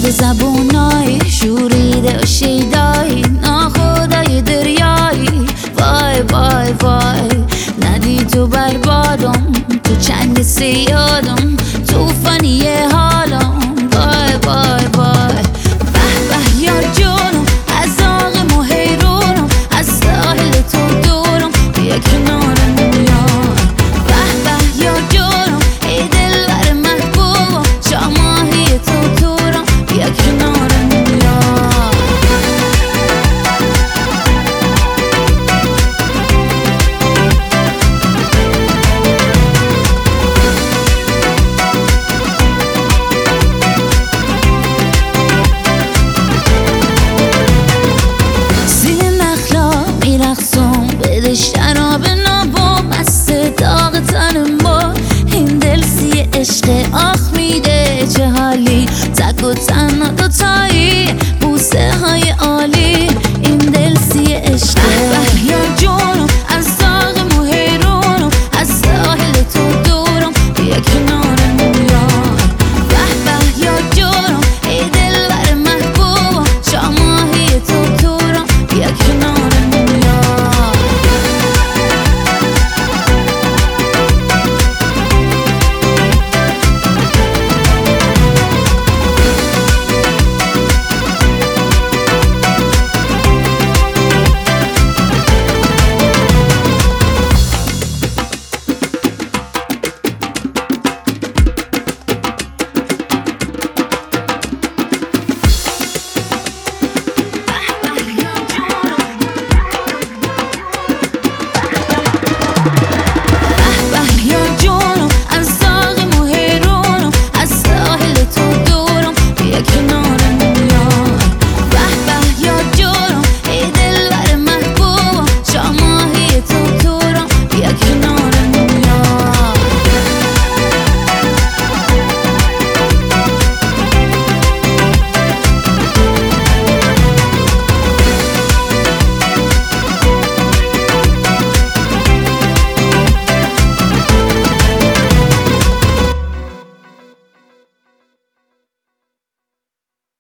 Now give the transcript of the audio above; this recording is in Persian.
زبونای شوریده و شیدایی ناخدای دریایی وای وای وای ندی تو بربادم تو چنگ سیادم توفانی حالم وای وای وای به به یار جانم از آغم و حیرانم از ساحل تو دورم بیا کنار یار به به یار جانم ای دلبر محبوبم شاماهی تو دورم بیا کنار یار شراب نابا مست داغ تن ما این دل سی عشق آخ میده چه حالی تک و تنها